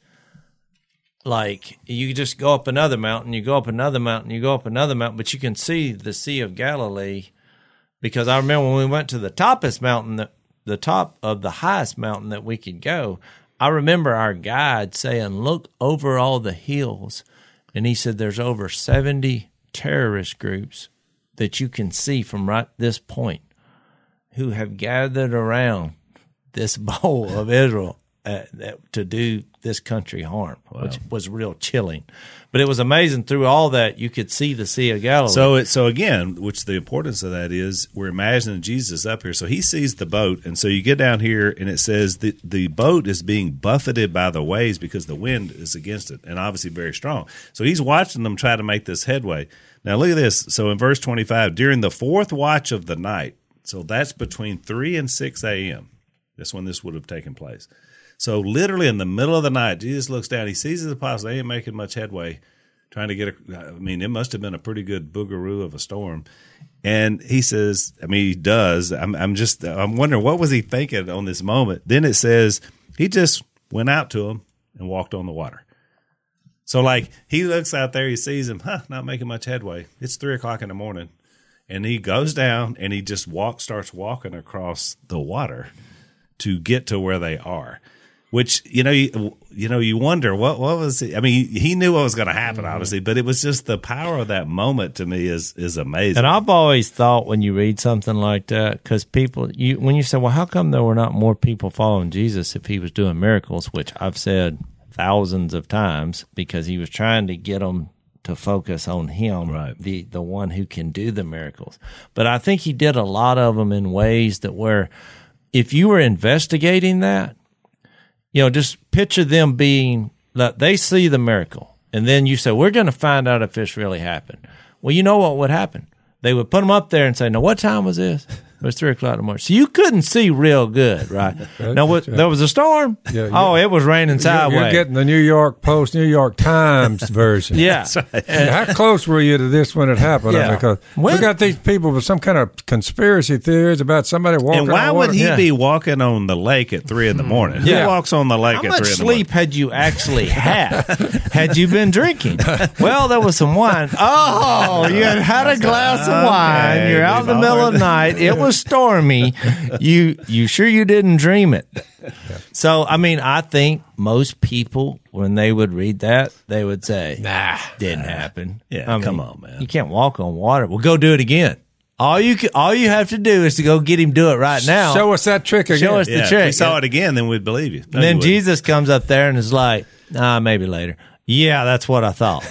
[SPEAKER 2] Like you just go up another mountain, you go up another mountain, you go up another mountain, but you can see the Sea of Galilee. Because I remember when we went to the toppest mountain, the top of the highest mountain that we could go, I remember our guide saying, look over all the hills. And he said there's over 70 terrorist groups that you can see from right this point who have gathered around this bowl of Israel to do this country harm, which was real chilling. But it was amazing. Through all that, you could see the Sea of Galilee.
[SPEAKER 3] So again, which the importance of that is, we're imagining Jesus up here. So he sees the boat, and so you get down here, and it says the boat is being buffeted by the waves because the wind is against it, and obviously very strong. So he's watching them try to make this headway. Now look at this. So in verse 25, during the fourth watch of the night, so that's between 3 and 6 a.m., that's when this would have taken place. So literally in the middle of the night, Jesus looks down. He sees his apostles. They ain't making much headway trying to get it must have been a pretty good boogaroo of a storm. And he says, he does. I'm wondering, what was he thinking on this moment? Then it says he just went out to him and walked on the water. So like he looks out there, he sees him, not making much headway. It's 3:00 in the morning. And he goes down and he just starts walking across the water to get to where they are. Which, you wonder, what was it? He knew what was going to happen, obviously, but it was just the power of that moment to me is amazing.
[SPEAKER 2] And I've always thought when you read something like that, because when you say, well, how come there were not more people following Jesus if he was doing miracles, which I've said thousands of times because he was trying to get them to focus on him,
[SPEAKER 3] right,
[SPEAKER 2] the one who can do the miracles. But I think he did a lot of them in ways that where if you were investigating that, just picture them being, like, they see the miracle, and then you say, we're going to find out if this really happened. Well, you know what would happen? They would put them up there and say, now, what time was this? It was 3 o'clock in the morning. So you couldn't see real good, right? Now, there was a storm? Yeah, it was raining sideways.
[SPEAKER 1] You're getting the New York Post, New York Times version.
[SPEAKER 2] Yeah.
[SPEAKER 3] Right.
[SPEAKER 1] How close were you to this when it happened?
[SPEAKER 2] Yeah.
[SPEAKER 1] Because we got these people with some kind of conspiracy theories about somebody walking
[SPEAKER 3] And why
[SPEAKER 1] on
[SPEAKER 3] would
[SPEAKER 1] water.
[SPEAKER 3] he be walking on the lake at 3 in the morning?
[SPEAKER 2] Yeah.
[SPEAKER 3] Who walks on the lake
[SPEAKER 2] How
[SPEAKER 3] at 3 in
[SPEAKER 2] much
[SPEAKER 3] the morning?
[SPEAKER 2] sleep had you actually had? Had you been drinking? Well, there was some wine. Oh, you had a glass of wine.
[SPEAKER 3] Okay,
[SPEAKER 2] You're out in the middle of the night. It was stormy. You sure you didn't dream it? So, I mean, I think most people, when they would read that, they would say, nah, didn't happen.
[SPEAKER 3] Yeah, come on, man.
[SPEAKER 2] You can't walk on water. Well, go do it again. All you have to do is to go get him do it right now.
[SPEAKER 1] Show us that trick again.
[SPEAKER 2] Show us the
[SPEAKER 3] If
[SPEAKER 2] trick.
[SPEAKER 3] we saw it again, then we'd believe you. No,
[SPEAKER 2] And then
[SPEAKER 3] you wouldn't.
[SPEAKER 2] Jesus comes up there and is like, maybe later. Yeah, that's what I thought.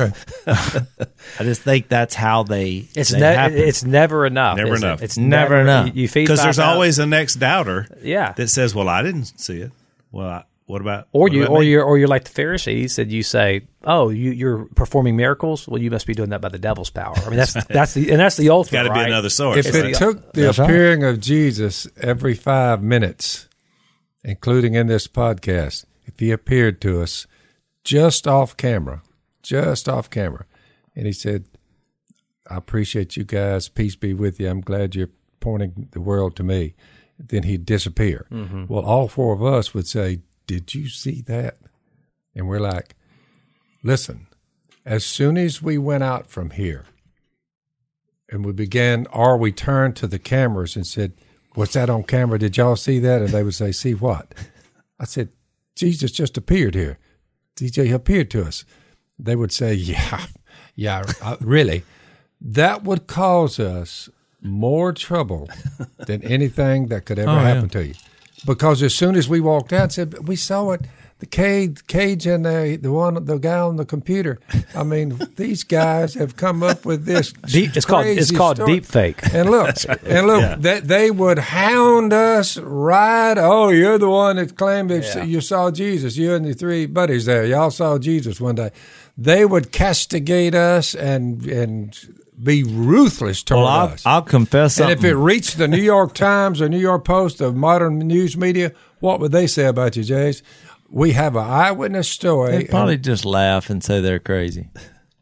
[SPEAKER 2] I just think that's how
[SPEAKER 4] It's
[SPEAKER 2] happen.
[SPEAKER 4] it's never enough.
[SPEAKER 3] Never
[SPEAKER 4] is it?
[SPEAKER 3] enough.
[SPEAKER 4] It's
[SPEAKER 2] Never enough.
[SPEAKER 4] You feed
[SPEAKER 3] Because there's
[SPEAKER 4] 5,000
[SPEAKER 3] always a next doubter
[SPEAKER 4] Yeah.
[SPEAKER 3] that says, well, I didn't see it. Well, what about
[SPEAKER 4] Or
[SPEAKER 3] what
[SPEAKER 4] you,
[SPEAKER 3] about
[SPEAKER 4] or
[SPEAKER 3] me?
[SPEAKER 4] you're like the Pharisees, and you say, "Oh, you're performing miracles. Well, you must be doing that by the devil's power." I mean, that's the ultimate.
[SPEAKER 3] Got to be
[SPEAKER 4] right?
[SPEAKER 3] another source.
[SPEAKER 1] If it
[SPEAKER 3] right?
[SPEAKER 1] took the
[SPEAKER 2] That's right.
[SPEAKER 1] appearing of Jesus every 5 minutes, including in this podcast, if he appeared to us just off camera, and he said, I appreciate you guys, peace be with you, I'm glad you're pointing the world to me, then he'd disappear. Mm-hmm. Well, all 4 of us would say, did you see that? And we're like, listen, as soon as we went out from here, and we turned to the cameras and said, what's that on camera? Did y'all see that? And they would say, see what? I said, Jesus just appeared here. DJ appeared to us. They would say, yeah, really. That would cause us more trouble than anything that could ever happen to you. Because as soon as we walked out and said, we saw it, the Cage and the guy on the computer. I mean, these guys have come up with this.
[SPEAKER 4] It's called deep fake.
[SPEAKER 1] And look, they would hound us right. Oh, you're the one that claimed you saw Jesus. You and the 3 buddies there, y'all saw Jesus one day. They would castigate us and be ruthless toward us.
[SPEAKER 2] I'll confess something.
[SPEAKER 1] And if it reached the New York Times or New York Post of modern news media, what would they say about you, Jays? We have an eyewitness story.
[SPEAKER 2] They'd probably just laugh and say they're crazy.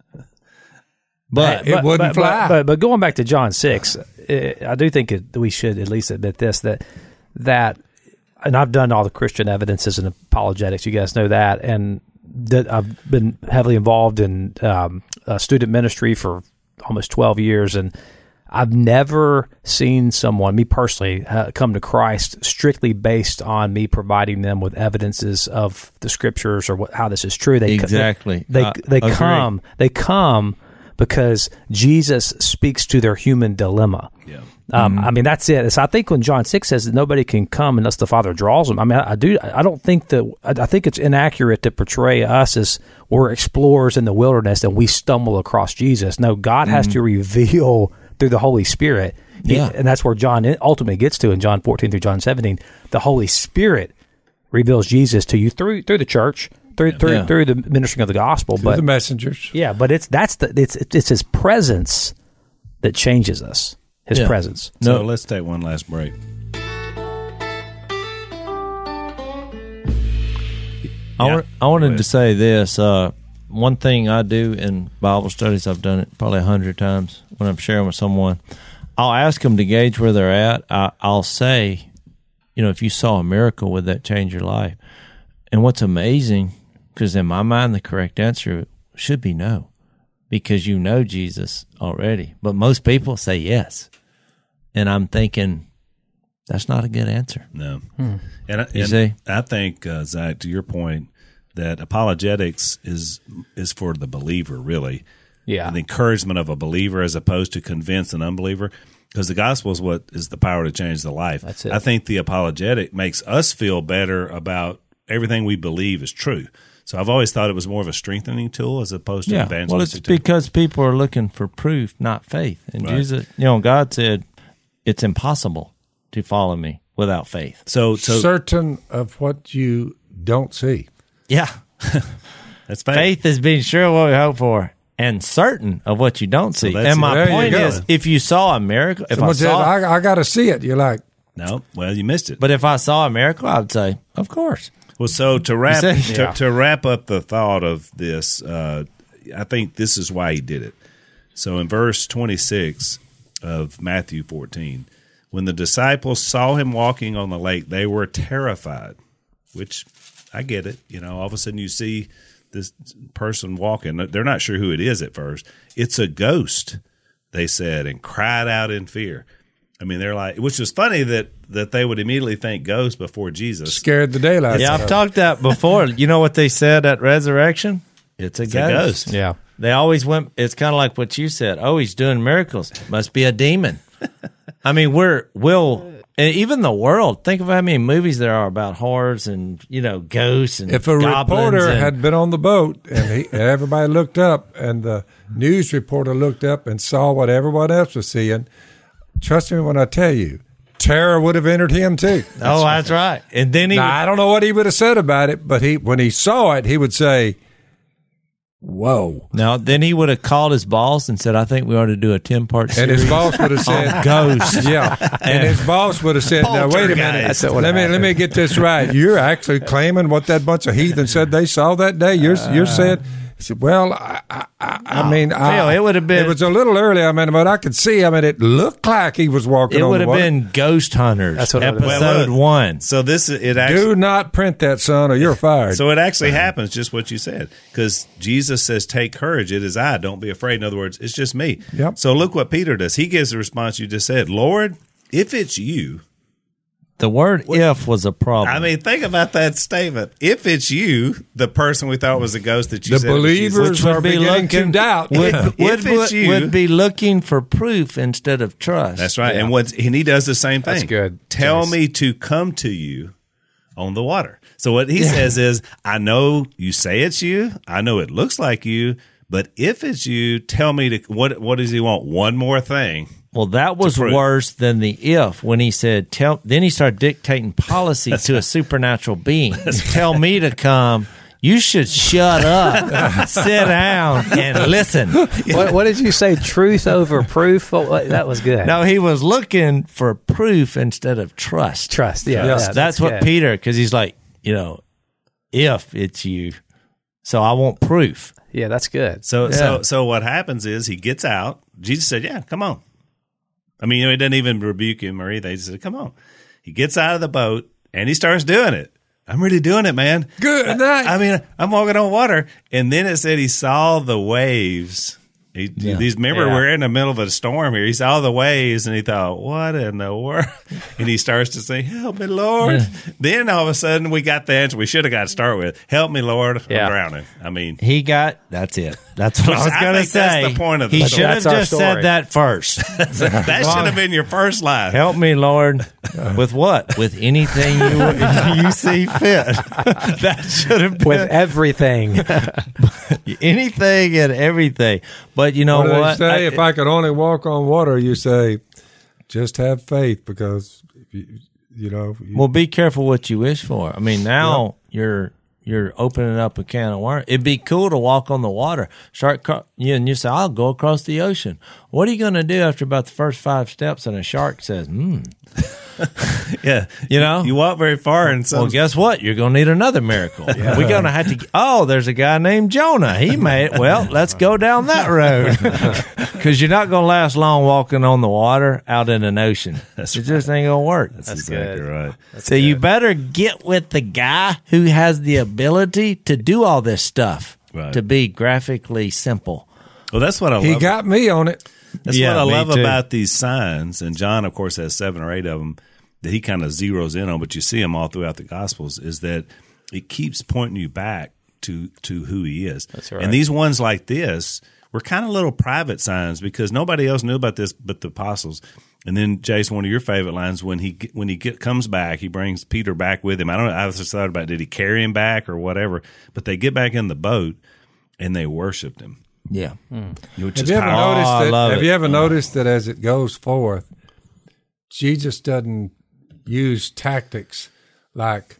[SPEAKER 2] But
[SPEAKER 1] it wouldn't fly.
[SPEAKER 4] But going back to John 6, I do think we should at least admit this, that, and I've done all the Christian evidences and apologetics, you guys know that, and that I've been heavily involved in student ministry for almost 12 years, and I've never seen someone, me personally, come to Christ strictly based on me providing them with evidences of the Scriptures or how this is true. They come because Jesus speaks to their human dilemma.
[SPEAKER 3] Yeah.
[SPEAKER 4] I mean, that's it. So I think when John 6 says that nobody can come unless the Father draws them, I mean, I think it's inaccurate to portray us as we're explorers in the wilderness and we stumble across Jesus. No, God has to reveal through the Holy Spirit. And that's where John ultimately gets to in John 14 through John 17. The Holy Spirit reveals Jesus to you through the church, through the ministering of the gospel.
[SPEAKER 1] Through the messengers.
[SPEAKER 4] Yeah, but it's His presence that changes us. His presence.
[SPEAKER 3] So let's take one last break.
[SPEAKER 2] I wanted to say this. One thing I do in Bible studies, I've done it probably 100 times when I'm sharing with someone. I'll ask them to gauge where they're at. I'll say, if you saw a miracle, would that change your life? And what's amazing, because in my mind, the correct answer should be no, because you know Jesus already. But most people say yes. And I'm thinking, that's not a good answer.
[SPEAKER 3] No.
[SPEAKER 2] See?
[SPEAKER 3] I think, Zach, to your point, that apologetics is for the believer, really.
[SPEAKER 4] Yeah.
[SPEAKER 3] The encouragement of a believer as opposed to convince an unbeliever. Because the gospel is what is the power to change the life.
[SPEAKER 4] That's it.
[SPEAKER 3] I think the apologetic makes us feel better about everything we believe is true. So I've always thought it was more of a strengthening tool as opposed to an evangelistic
[SPEAKER 2] well, it's
[SPEAKER 3] tool.
[SPEAKER 2] because people are looking for proof, not faith. And Jesus, God said it's impossible to follow me without faith.
[SPEAKER 3] So
[SPEAKER 1] certain of what you don't see.
[SPEAKER 2] Yeah.
[SPEAKER 3] that's faith.
[SPEAKER 2] Faith is being sure of what we hope for and certain of what you don't see. And my point is, if you saw a miracle,
[SPEAKER 1] Someone said, I got to see it. You're like,
[SPEAKER 3] no, well, you missed it.
[SPEAKER 2] but if I saw a miracle, I would say, of course.
[SPEAKER 3] Well, so to wrap
[SPEAKER 2] Yeah.
[SPEAKER 3] to wrap up the thought of this, I think this is why he did it. So in verse 26 of Matthew 14, when the disciples saw him walking on the lake, they were terrified, which I get it. All of a sudden you see this person walking. They're not sure who it is at first. It's a ghost, they said, and cried out in fear. I mean, they're like, which was funny that they would immediately think ghost before Jesus.
[SPEAKER 1] Scared the daylights.
[SPEAKER 2] Yeah, I've talked that before. You know what they said at resurrection? It's a ghost.
[SPEAKER 4] Yeah.
[SPEAKER 2] They always went, it's kind of like what you said. Oh, he's doing miracles. Must be a demon. I mean, and even the world, think of how many movies there are about horrors and, ghosts and
[SPEAKER 1] if a
[SPEAKER 2] goblins
[SPEAKER 1] reporter had been on the boat and everybody looked up and the news reporter looked up and saw what everyone else was seeing, trust me when I tell you, terror would have entered him too.
[SPEAKER 2] That's right. And then
[SPEAKER 1] I don't know what he would have said about it, but when he saw it, he would say, whoa.
[SPEAKER 2] Now, then he would have called his boss and said, I think we ought to do a 10-part series.
[SPEAKER 1] And his boss would have said,
[SPEAKER 2] ghosts.
[SPEAKER 1] Yeah. And his boss would have said, now, wait a minute. Let me get this right. You're actually claiming what that bunch of heathen said they saw that day? You're saying... He said, well, I mean,
[SPEAKER 2] Phil, it would have been.
[SPEAKER 1] It was a little early. I mean, but I could see. I mean, it looked like he was walking.
[SPEAKER 2] It
[SPEAKER 1] on
[SPEAKER 2] would
[SPEAKER 1] the
[SPEAKER 2] have been Ghost Hunters.
[SPEAKER 4] That's what
[SPEAKER 2] episode 1.
[SPEAKER 3] So it actually
[SPEAKER 1] do not print that, son, or you're fired.
[SPEAKER 3] So it actually happens, just what you said, because Jesus says, "Take courage, it is I. Don't be afraid." In other words, it's just me.
[SPEAKER 1] Yep.
[SPEAKER 3] So look what Peter does. He gives the response you just said, "Lord, if it's you."
[SPEAKER 2] The word "if" was a problem.
[SPEAKER 3] I mean, think about that statement. If it's you, the person we thought was a ghost that you
[SPEAKER 1] the
[SPEAKER 3] said,
[SPEAKER 1] believers are beginning to doubt.
[SPEAKER 2] would be looking for proof instead of trust.
[SPEAKER 3] That's right. Yeah. And he does the same thing.
[SPEAKER 4] That's good.
[SPEAKER 3] Tell me to come to you on the water. So what he says is, I know you say it's you. I know it looks like you. But if it's you, tell me to what does he want? One more thing.
[SPEAKER 2] Well, that was worse than the if when he said, then he started dictating policy to a supernatural being. Tell me to come. You should shut up, sit down, and listen.
[SPEAKER 4] What did you say? Truth over proof? That was good.
[SPEAKER 2] No, he was looking for proof instead of trust.
[SPEAKER 4] Trust, yeah.
[SPEAKER 2] That's what Peter, because he's like, if it's you, so I want proof.
[SPEAKER 4] Yeah, that's good.
[SPEAKER 3] So what happens is he gets out. Jesus said, yeah, come on. I mean, he doesn't even rebuke him or anything. He said, come on. He gets out of the boat and he starts doing it. I'm really doing it, man.
[SPEAKER 1] Good night.
[SPEAKER 3] I mean, I'm walking on water. And then it said he saw the waves. Remember, we're in the middle of a storm here. He saw the waves and he thought, what in the world? And he starts to say, help me, Lord. Yeah. Then all of a sudden we got the answer we should have got to start with. Help me, Lord. I'm drowning. I mean,
[SPEAKER 2] that's it. That's what I was going to say.
[SPEAKER 3] That's the point of the
[SPEAKER 2] He should have just said that first.
[SPEAKER 3] That should have been your first line.
[SPEAKER 2] Help me, Lord. With what? With anything you see fit. That should have been.
[SPEAKER 4] With everything.
[SPEAKER 2] Anything and everything. But you know what?
[SPEAKER 1] They say, if I could only walk on water, you say, just have faith because,
[SPEAKER 2] well, be careful what you wish for. I mean, now you're opening up a can of worms. It'd be cool to walk on the water. And you say, I'll go across the ocean. What are you going to do after about the first 5 steps and a shark says,
[SPEAKER 3] Yeah. You walk very far.
[SPEAKER 2] Well, guess what? You're going to need another miracle. Yeah. We're going to have to, there's a guy named Jonah. He made it. Well, let's go down that road. Because you're not going to last long walking on the water out in an ocean. It just ain't going to work.
[SPEAKER 3] That's exactly right.
[SPEAKER 2] So you better get with the guy who has the ability to do all this stuff, to be graphically simple.
[SPEAKER 3] Well, that's what I love.
[SPEAKER 1] He got me on it.
[SPEAKER 3] That's what I love about these signs, and John, of course, has 7 or 8 of them that he kind of zeroes in on, but you see them all throughout the Gospels, is that it keeps pointing you back to who he is.
[SPEAKER 4] That's right.
[SPEAKER 3] And these ones like this, were kind of little private signs because nobody else knew about this but the apostles. And then, Jason, one of your favorite lines, when he comes back, he brings Peter back with him. I was just thought about, did he carry him back or whatever? But they get back in the boat and they worshiped him.
[SPEAKER 2] Yeah.
[SPEAKER 1] Have you ever noticed that as it goes forth, Jesus doesn't use tactics like,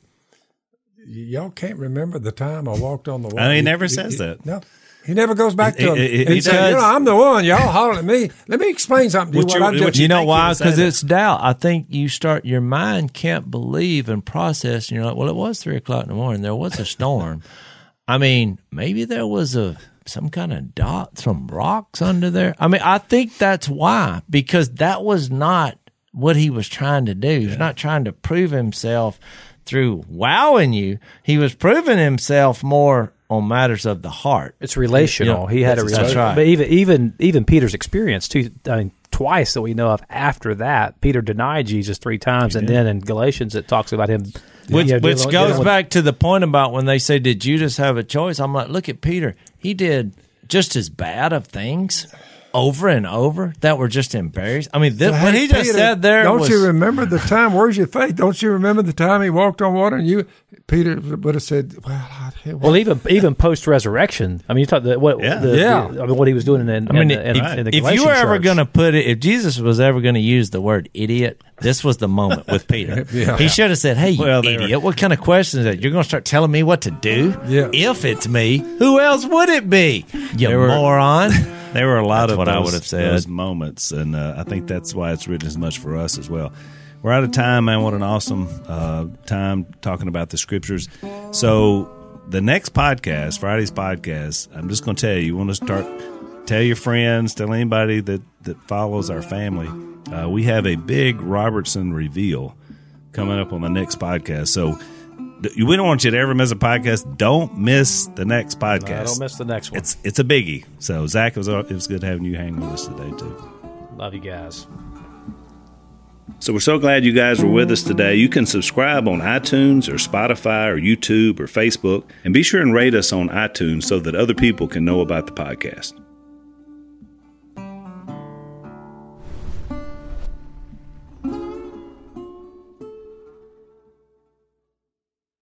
[SPEAKER 1] y'all can't remember the time I walked on the water?
[SPEAKER 3] He never says that.
[SPEAKER 1] No. He never goes back to him. He says, I'm the one. Y'all hollering at me. Let me explain something to you.
[SPEAKER 2] You know why? Because it's doubt. I think your mind can't believe and process, and you're like, well, it was 3 o'clock in the morning. There was a storm. I mean, maybe there was some kind of dot, some rocks under there. I mean, I think that's why, because that was not what he was trying to do. He was not trying to prove himself through wowing you. He was proving himself more on matters of the heart.
[SPEAKER 4] It's relational. He had a relationship.
[SPEAKER 2] Right.
[SPEAKER 4] But even Peter's experience too. Twice that we know of after that, Peter denied Jesus 3 times, and then in Galatians it talks about him.
[SPEAKER 2] Which goes back to the point about when they say, did Judas have a choice? I'm like, look at Peter. He did just as bad of things over and over that were just embarrassing. I mean, what he just said there
[SPEAKER 1] Don't you remember the time? Where's your faith? Don't you remember the time he walked on water and Peter would have said,
[SPEAKER 4] well, even post resurrection. I mean, you talk what he was doing in the
[SPEAKER 2] if you were ever going to put it, if Jesus was ever going to use the word idiot, this was the moment with Peter. He should have said, "Hey, you idiot! What kind of question is that? You're going to start telling me what to do?
[SPEAKER 1] Yeah.
[SPEAKER 2] If it's me, who else would it be? You moron!"
[SPEAKER 3] There were a lot of
[SPEAKER 2] what I would have said.
[SPEAKER 3] Those moments, and I think that's why it's written as much for us as well. We're out of time, man. What an awesome time talking about the scriptures. So the next podcast, Friday's podcast, I'm just going to tell you, want to tell your friends, tell anybody that follows our family. We have a big Robertson reveal coming up on the next podcast. So we don't want you to ever miss a podcast. Don't miss the next podcast.
[SPEAKER 4] No, don't miss the next one.
[SPEAKER 3] It's a biggie. So, Zach, it was good having you hang with us today, too.
[SPEAKER 4] Love you guys.
[SPEAKER 3] So we're so glad you guys were with us today. You can subscribe on iTunes or Spotify or YouTube or Facebook. And be sure and rate us on iTunes so that other people can know about the podcast.